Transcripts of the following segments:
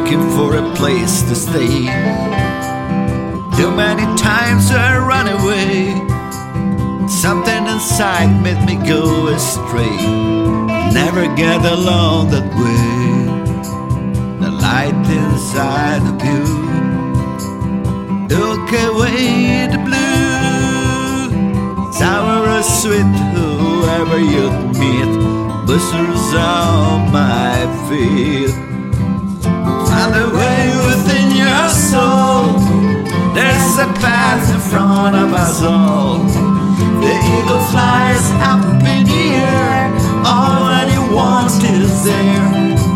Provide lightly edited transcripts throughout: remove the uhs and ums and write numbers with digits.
looking for a place to stay. Too many times I run away. Something inside made me go astray. Never get along that way. The light inside of you took away the blue. Sour or sweet, whoever you'd meet, blisters on my feet. Find a way within your soul. There's a path in front of us all. The eagle flies up in the air. All that he wants is there.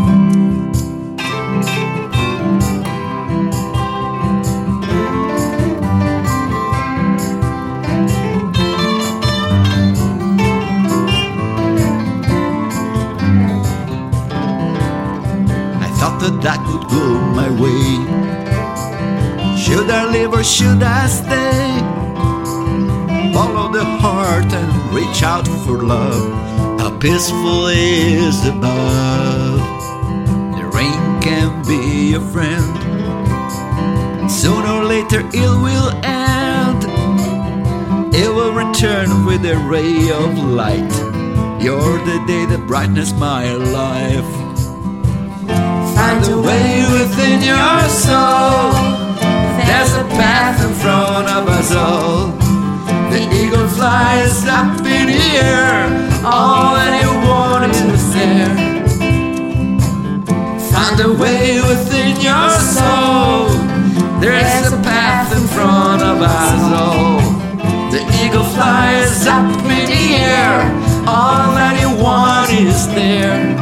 That could go my way. Should I live or should I stay? Follow the heart and reach out for love. How peaceful is above. The rain can be your friend. Sooner or later it will end. It will return with a ray of light. You're the day that brightens my life. Find a way within your soul. There's a path in front of us all. The eagle flies up in the air. All that you want is there. Find a way within your soul. There's a path in front of us all. The eagle flies up in the air. All that you want is there.